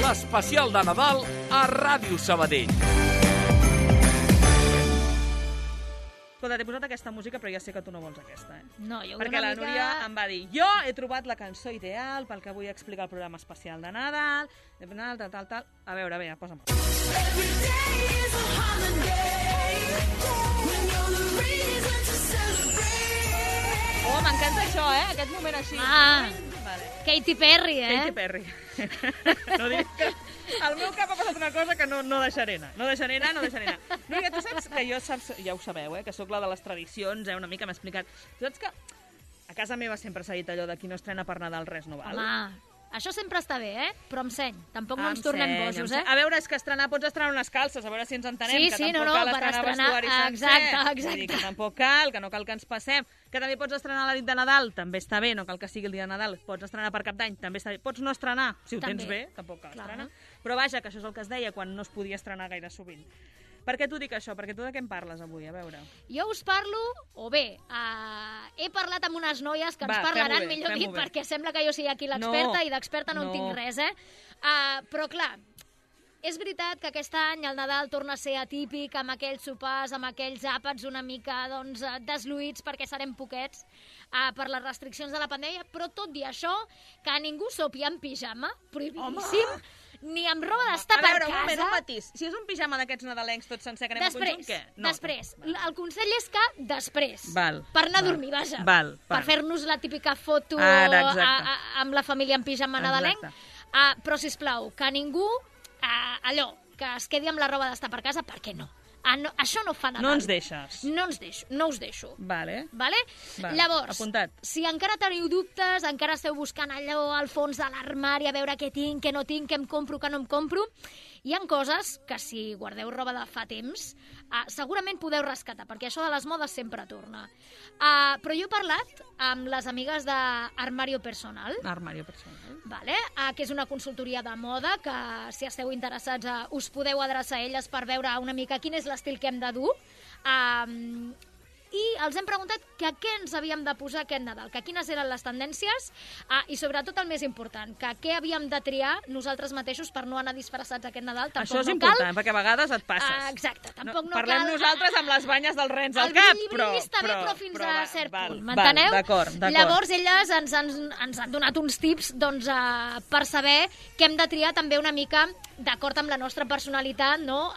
l'especial de Nadal a Ràdio Sabadell. Escolta, t'he posat aquesta música, però ja sé que tu no vols aquesta, No, jo perquè la Núria em va dir, jo he trobat la cançó ideal pel que vull explicar el programa especial de Nadal, tal. A veure, bé, posa'm. Oh, m'encanta això, aquest moment així. Vale. Katy Perry, Katy Perry. No diré que... Al meu cap ha passat una cosa que no deixaré anar. No deixaré anar. Núria, tu saps que jo, ja ho sabeu, que sóc la de les tradicions, una mica m'ha explicat. Tu saps que a casa meva sempre s'ha dit allò de qui no estrena per Nadal res no val? Home, això sempre està bé, però amb seny. Tampoc no ens tornem bojos, A veure, és que pots estrenar unes calces, a veure si ens entenem, Sí, que tampoc cal estrenar vestuari sencer. Exacte. Vull dir que tampoc cal, que no cal que ens passem. Que també pots estrenar la nit de Nadal, també està bé, no cal que sigui el dia de Nadal. Pots estrenar per Cap d'Any, també està bé. Pots no estrenar, si ho tens bé, tampoc cal estrenar. Però vaja, que això és el que es deia quan no es podia estrenar gaire sovint. Per què t'ho dic això? Perquè tu de què em parles avui? A veure. Jo us parlo, o bé, he parlat amb unes noies que ens parlaran, millor dit, perquè sembla que jo sigui aquí l'experta i d'experta no en tinc res, Però clar, és veritat que aquest any el Nadal torna a ser atípic, amb aquells sopars, amb aquells àpats una mica desluïts perquè serem poquets per les restriccions de la pandèmia, però tot i això, que ningú sopi en pijama, prohibidíssim, ni amb roba d'estar per casa. A veure, un matís. Si és un pijama d'aquests nadalencs tot sencer que anem a conjunt, què? Després. El consell és que després. Val. Per anar a dormir, vaja. Val. Per fer-nos la típica foto amb la família en pijama nadalenc. Però, sisplau, que ningú, allò, que es quedi amb la roba d'estar per casa, perquè no. Això no fa Nadal. No ens deixes. No us deixo. Vale. Llavors, apuntat. Si encara teniu dubtes, encara esteu buscant allò al fons de l'armari, a veure què tinc, què no tinc, què em compro, què no em compro, hi ha coses que si guardeu roba de fa temps, segurament podeu rescatar, perquè això de les modes sempre torna. Però jo he parlat amb les amigues d'Armario Personal. Armario Personal. Que és una consultoria de moda, que si esteu interessats us podeu adreçar a elles per veure una mica quin és l'estil que hem de dur. I els hem preguntat que què ens havíem de posar aquest Nadal, que quines eren les tendències i sobretot el més important, que què havíem de triar nosaltres mateixos per no anar disfressats aquest Nadal. Això és important, perquè a vegades et passes. Exacte, tampoc no cal... Parlem nosaltres amb les banyes dels rens al cap, però està bé, però fins a cert punt, m'enteneu? D'acord. Llavors elles ens han donat uns tips per saber què hem de triar també una mica d'acord amb la nostra personalitat, no?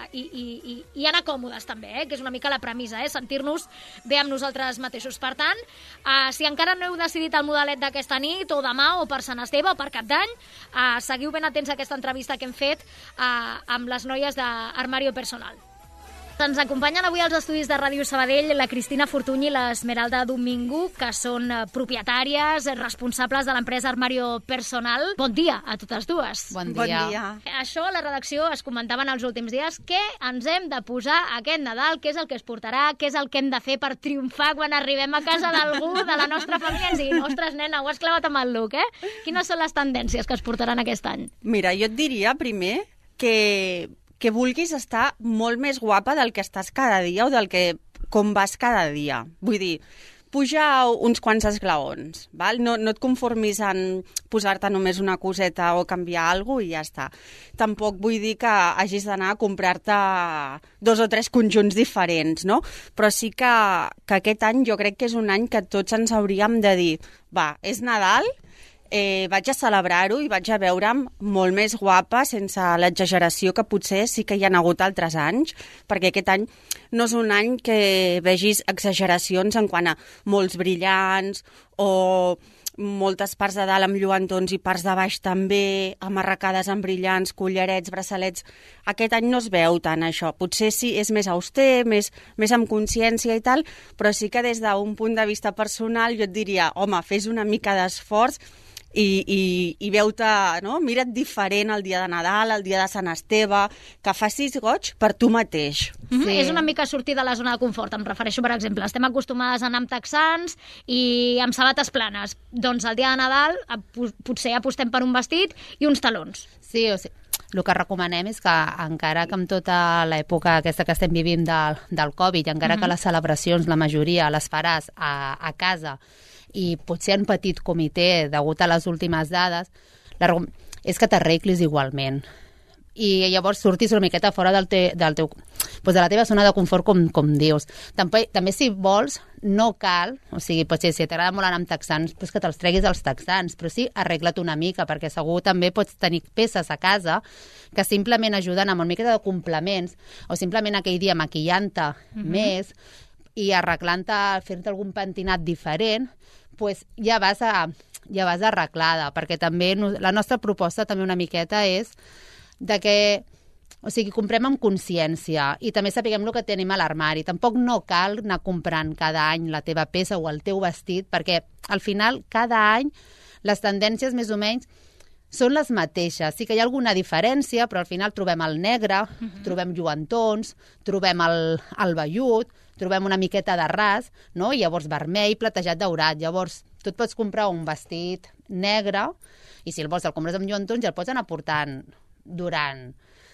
I anar còmodes també, que és una mica la premissa, sentir-nos bé amb nosaltres mateixos. Per tant, si encara no heu decidit el modelet d'aquesta nit, o demà, o per Sant Esteve, o per Cap d'Any, seguiu ben atents a aquesta entrevista que hem fet amb les noies d'Armario Personal. Ens acompanyen avui als estudis de Ràdio Sabadell la Cristina Fortuny i l'Esmeralda Domingo, que són propietàries, responsables de l'empresa Armario Personal. Bon dia a totes dues. Bon dia. Això a la redacció es comentaven els últims dies. Què ens hem de posar aquest Nadal? Què és el que es portarà? Què és el que hem de fer per triomfar quan arribem a casa d'algú de la nostra família? Ens diguin, ostres, nena, ho has clavat amb el look, Quines són les tendències que es portaran aquest any? Mira, jo et diria primer que vulguis estar molt més guapa del que estàs cada dia o com vas cada dia. Vull dir, puja uns quants esglaons, val? No et conformis en posar-te només una coseta o canviar alguna cosa i ja està. Tampoc vull dir que hagis d'anar a comprar-te 2 o 3 conjunts diferents, no? Però sí que aquest any jo crec que és un any que tots ens hauríem de dir, va, és Nadal, vaig a celebrar-ho i vaig a veure'm molt més guapa, sense l'exageració que potser sí que hi ha hagut altres anys, perquè aquest any no és un any que vegis exageracions en quant a molts brillants o moltes parts de dalt amb lluentons i parts de baix també, amarracades amb brillants, collarets, braçalets. Aquest any no es veu tant això. Potser sí, és més auster, més amb consciència i tal, però sí que des d'un punt de vista personal jo et diria, home, fes una mica d'esforç i veu-te, no? Mira't diferent el dia de Nadal, el dia de Sant Esteve, que facis goig per tu mateix. És una mica sortir de la zona de confort, em refereixo, per exemple, estem acostumades a anar amb texans i amb sabates planes. Doncs el dia de Nadal potser apostem per un vestit i uns talons. Sí, o sigui, el que recomanem és que encara que amb tota l'època aquesta que estem vivint del Covid, encara que les celebracions, la majoria, les faràs a casa i potser en petit comitè, degut a les últimes dades, és que t'arreglis igualment. I llavors surtis una miqueta fora del teu, doncs de la teva zona de confort, com dius. També si vols, no cal, o sigui, potser si t'agrada molt anar amb texans, doncs que te'ls treguis els texans, però sí, arregla't una mica, perquè segur també pots tenir peces a casa que simplement ajuden amb una miqueta de complements, o simplement aquell dia maquillant-te més i arreglant-te, fer-te algun pentinat diferent, doncs ja vas arreglada, perquè també la nostra proposta també una miqueta és de que, o sigui, comprem amb consciència i també sapiguem el que tenim a l'armari. Tampoc no cal anar comprant cada any la teva peça o el teu vestit, perquè al final cada any les tendències més o menys són les mateixes. Sí que hi ha alguna diferència, però al final trobem el negre, trobem lluentons, trobem el vellut, trobem una miqueta de ras, no? I llavors vermell, platejat, daurat. Llavors tu et pots comprar un vestit negre i si el vols el compres amb lluentons ja el pots anar portant durant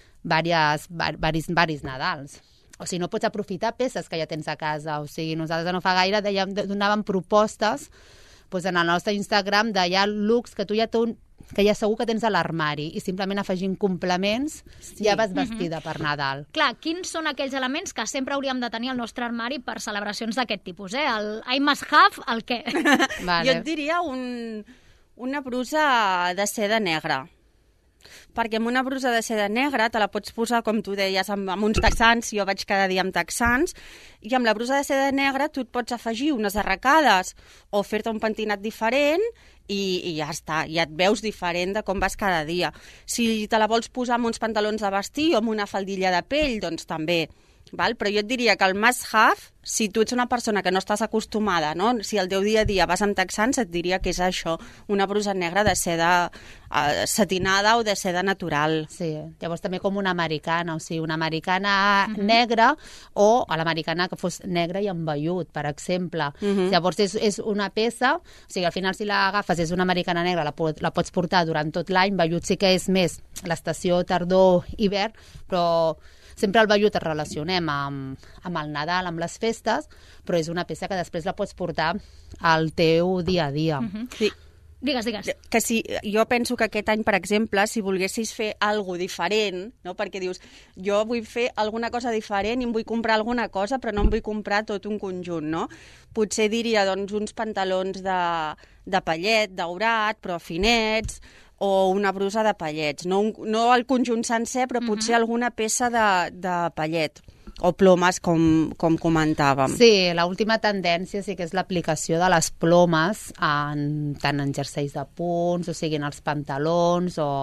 varis Nadals. O si no, pots aprofitar peces que ja tens a casa. O sigui, nosaltres no fa gaire donàvem propostes doncs en el nostre Instagram de ja looks que tu que ja segur que tens a l'armari i simplement afegint complements ja vas vestida per Nadal. Clar, quins són aquells elements que sempre hauríem de tenir al nostre armari per celebracions d'aquest tipus, El I must have, el què? Vale. Jo et diria una brusa de seda negra. Perquè amb una brusa de seda negra te la pots posar, com tu deies, amb uns texans, jo vaig cada dia amb texans, i amb la brusa de seda negra tu et pots afegir unes arracades o fer-te un pentinat diferent i ja està, ja et veus diferent de com vas cada dia. Si te la vols posar amb uns pantalons de vestir o amb una faldilla de pell, doncs també. Val? Però jo et diria que el must have, si tu ets una persona que no estàs acostumada, no? Si el teu dia a dia vas amb texans, et diria que és això, una brusa negra de seda satinada o de seda natural. Sí, llavors també com una americana, o sigui, una americana negra o a l'americana que fos negra i amb vellut, per exemple. Llavors és una peça, o sigui, al final si l'agafes és una americana negra, la pots portar durant tot l'any, vellut sí que és més l'estació tardor-hivern, però sempre el vellut el relacionem amb el Nadal, amb les festes, però és una peça que després la pots portar al teu dia a dia. Sí. Digues. Que si, jo penso que aquest any, per exemple, si volguessis fer alguna diferent, no? Perquè dius, jo vull fer alguna cosa diferent i em vull comprar alguna cosa, però no em vull comprar tot un conjunt, no? Potser diria, doncs, uns pantalons de pallet, daurat, però finets, o una brusa de pallets. No el conjunt sencer, però potser alguna peça de pallet o plomes, com comentàvem. Sí, l'última tendència sí que és l'aplicació de les plomes tant en jerseis de punts, o sigui, en els pantalons o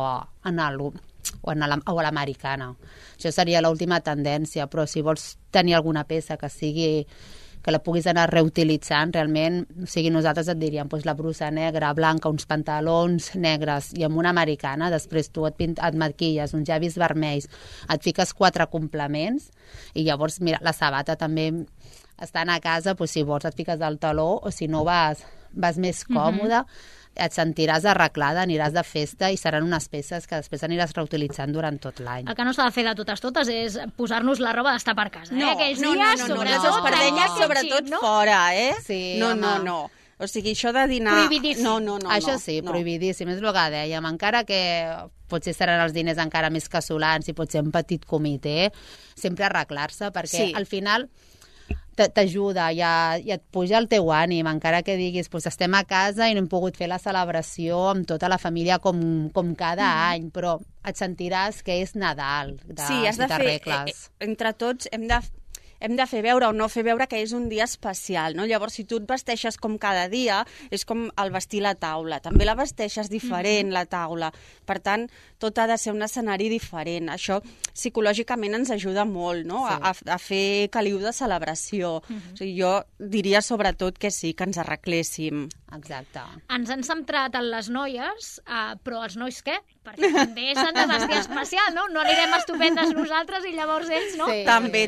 a l'americana. Això seria l'última tendència, però si vols tenir alguna peça que la puguis anar reutilitzant, realment, o sigui, nosaltres et diríem doncs, la brusa negra, blanca, uns pantalons negres i amb una americana, després tu et maquilles, uns llavis vermells, et fiques 4 complements i llavors, mira, la sabata també estant a casa, doncs, si vols et fiques el taló o si no vas més còmode, et sentiràs arreglada, aniràs de festa i seran unes peces que després aniràs reutilitzant durant tot l'any. El que no s'ha de fer de totes és posar-nos la roba d'estar per casa. Aquells dies, les espardenyes sobretot fora, Sí, no. O sigui, això de dinar... Prohibidíssim. No. Això sí, prohibidíssim, és el que dèiem. Encara que potser seran els diners encara més casolans i potser en petit comitè, sempre arreglar-se, perquè al final t'ajuda i et puja el teu ànim, encara que diguis doncs estem a casa i no hem pogut fer la celebració amb tota la família com cada any, però et sentiràs que és Nadal, sí, has de fer, entre tots hem de fer veure o no fer veure que és un dia especial, no? Llavors, si tu et vesteixes com cada dia, és com el vestir la taula. També la vesteixes diferent, la taula. Per tant, tot ha de ser un escenari diferent. Això psicològicament ens ajuda molt, no? Sí. A fer caliu de celebració. O sigui, jo diria sobretot que sí, que ens arregléssim. Exacte. Ens han centrat en les noies, però els nois què? Perquè també s'han de vestir especial, no? No anirem estupendes nosaltres i llavors ells, no? Sí, també.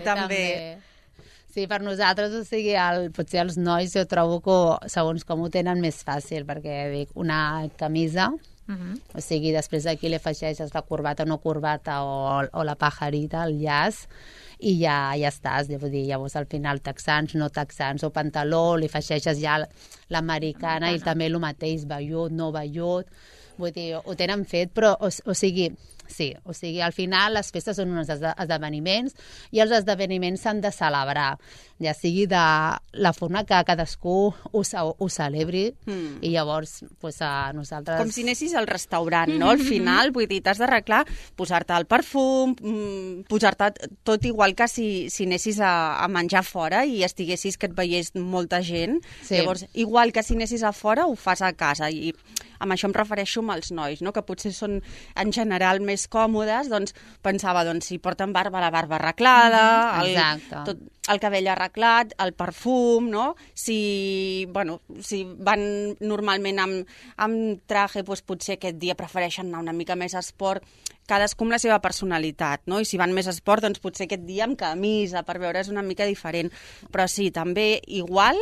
Sí, per nosaltres, o sigui, potser els nois jo trobo que segons com ho tenen més fàcil, perquè dic, una camisa, o sigui, després d'aquí li afegeixes la corbata o no corbata o la pajarita, el llaç, i ja estàs, vull dir, llavors al final texans, no texans, o pantaló, li afegeixes ja l'americana i també el mateix, vellut, no vellut, Vull dir, ho tenen fet, però, o sigui, sí, o sigui, al final les festes són uns esdeveniments i els esdeveniments s'han de celebrar, ja sigui de la forma que cadascú ho celebri i llavors pues, a nosaltres... Com si anessis al restaurant, no? Al final, vull dir, t'has d'arreglar, posar-te el perfum, posar-te tot igual que si anessis a menjar fora i estiguessis que et veiés molta gent. Sí. Llavors, igual que si anessis a fora, ho fas a casa i amb això em refereixo amb els nois, no? Que potser són en general més còmodes, doncs pensava, doncs, si porten barba, la barba arreglada, el cabell arreglat, el perfum, no? Si van normalment amb traje, doncs potser aquest dia prefereixen anar una mica més a esport, cadascú amb la seva personalitat, no? I si van més a esport, doncs potser aquest dia amb camisa, per veure's una mica diferent. Però sí, també igual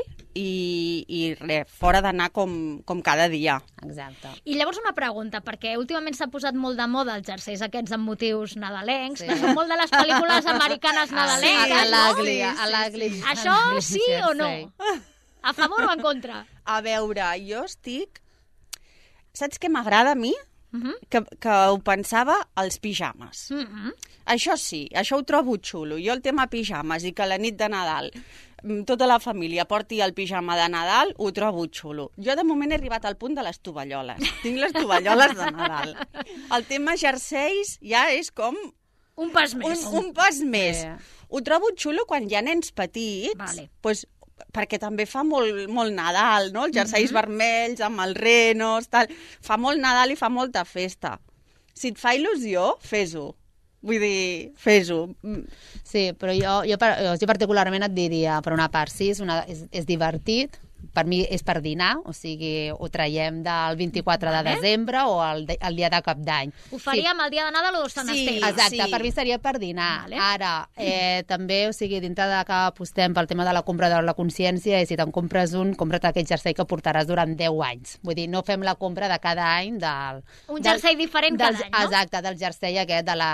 i res, fora d'anar com cada dia. Exacte. I llavors una pregunta, perquè últimament s'ha posat molt de moda els jerseis aquests amb motius nadalencs, que són molt de les pel·lícules americanes nadalenques, no? Això sí o no? A favor o en contra? A veure, jo estic... Saps què m'agrada a mi? Que ho pensava als pijames. Això sí, això ho trobo xulo. Jo el tema pijames i que la nit de Nadal tota la família porti el pijama de Nadal, ho trobo xulo. Jo de moment he arribat al punt de les tovalloles. Tinc les tovalloles de Nadal. El tema jerseis ja és com... Un pas més. Un pas més. Ho trobo xulo quan hi ha nens petits, doncs, perquè també fa molt Nadal, no? Els jerseis vermells amb els renos, tal. Fa molt Nadal i fa molta festa. Si et fa il·lusió, fes-ho. Vull dir, fes-ho. Sí, però jo particularment et diria, per una part, sí, és divertit, per mi és per dinar, o sigui, ho traiem del 24 de desembre o el dia de Cap d'Any. Ho faríem el dia de Nadal o Sant Esteve? Exacte, per mi seria per dinar. Ara, també, o sigui, dintre de que apostem pel tema de la compra de la consciència, i si te'n compres un, compra't aquest jersei que portaràs durant 10 anys. Vull dir, no fem la compra de cada any un jersei diferent cada any, no? Exacte, del jersei aquest de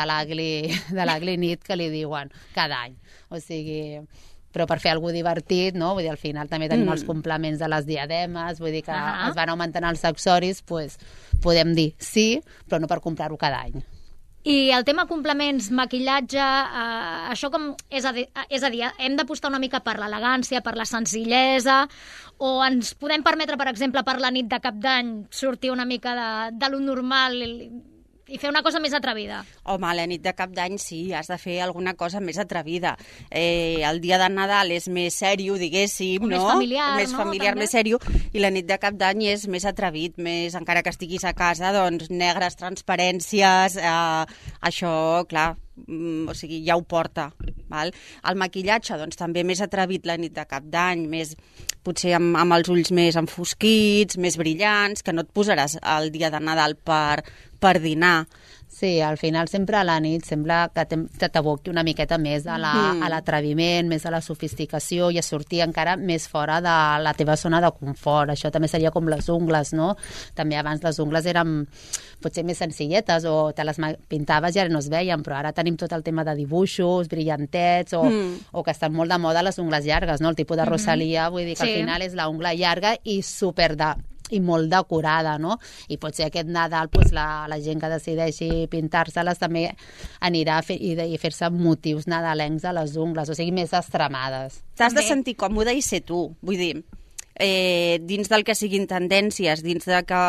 l'Ugly Knit que li diuen cada any. O sigui... però per fer alguna cosa divertit, no? Vull dir, al final també tenim els complements de les diademes, vull dir que es van augmentant els accessoris, doncs podem dir sí, però no per comprar-ho cada any. I el tema complements, maquillatge, això com... És a dir, hem d'apostar una mica per l'elegància, per la senzillesa, o ens podem permetre, per exemple, per la nit de Cap d'Any, sortir una mica de lo normal i fer una cosa més atrevida? Home, la nit de Cap d'Any sí, has de fer alguna cosa més atrevida. El dia de Nadal és més sèrio, diguéssim, no? Més familiar, més familiar, també? més sèrio, i la nit de Cap d'Any és més atrevit, més, encara que estiguis a casa, doncs, negres, transparències, això, clar, o sigui, ja ho porta. Val? El maquillatge, doncs, també més atrevit la nit de Cap d'Any, més, potser amb els ulls més enfosquits, més brillants, que no et posaràs el dia de Nadal per dinar. Sí, al final sempre a la nit sembla que t'aboqui una miqueta més a l'atreviment, més a la sofisticació i a sortir encara més fora de la teva zona de confort. Això també seria com les ungles, no? També abans les ungles eren potser més senzilletes o te les pintaves i ara no es veien, però ara tenim tot el tema de dibuixos, brillantets o que estan molt de moda les ungles llargues, no? El tipus de Rosalia, vull dir que al final és la ungla llarga i i molt decorada, no? I potser aquest Nadal doncs, la gent que decideixi pintar-se-les també anirà a fer-se motius nadalencs a les ungles, o sigui, més extremades. T'has de sentir còmode i ser tu, vull dir, dins del que siguin tendències, dins de que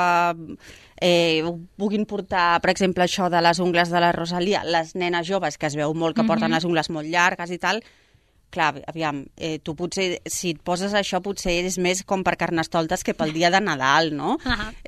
puguin portar, per exemple, això de les ungles de la Rosalia, les nenes joves, que es veu molt que porten les ungles molt llargues i tal. Clar, aviam, tu potser, si et poses això, potser és més com per Carnestoltes que pel dia de Nadal, no?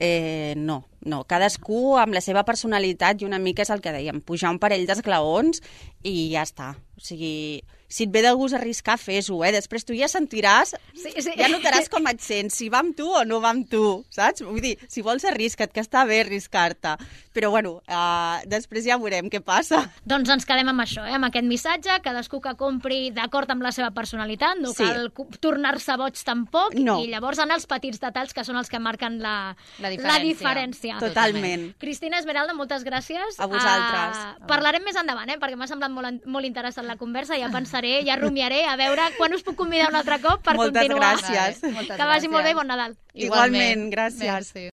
No, cadascú amb la seva personalitat i una mica és el que dèiem, pujar un parell d'esglaons i ja està. O sigui, si et ve de gust arriscar, fes-ho, Després tu ja sentiràs, ja notaràs com et sents, si va amb tu o no va amb tu, saps? Vull dir, si vols arrisca't, que està bé arriscar-te. Però, bueno, després ja veurem què passa. Doncs ens quedem amb això, amb aquest missatge, cadascú que compri d'acord amb la seva personalitat, no cal tornar-se boig tampoc, i llavors anar als petits detalls que són els que marquen la diferència. Totalment. Cristina Esmeralda, moltes gràcies. A vosaltres. Parlarem més endavant, perquè m'ha semblat molt interessant la conversa, ja pensaré, ja rumiaré, a veure quan us puc convidar un altre cop per continuar. Moltes gràcies. Que vagi molt bé, bon Nadal. Igualment, gràcies.